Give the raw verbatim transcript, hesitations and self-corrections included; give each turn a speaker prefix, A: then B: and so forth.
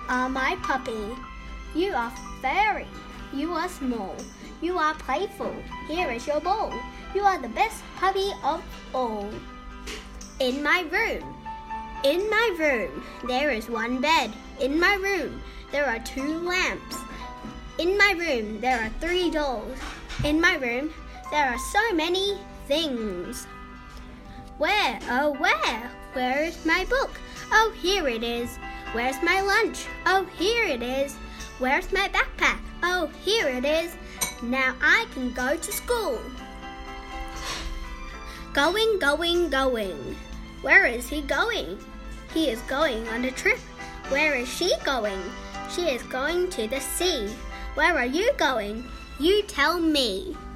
A: are my puppy. You are fairy. You are small. You are playful. Here is your ball. You are the best puppy of all. In my room. In my room, there is one bed. In my room, there are two lamps. In my room, there are three dolls. In my room, there are so many things. Where, oh where, where is my book? Oh, here it is. Where's my lunch? Oh, here it is. Where's my backpack? Oh, here it is. Now I can go to school. Going, going, going. Where is he going? He is going on a trip. Where is she going? She is going to the sea. Where are you going? You tell me.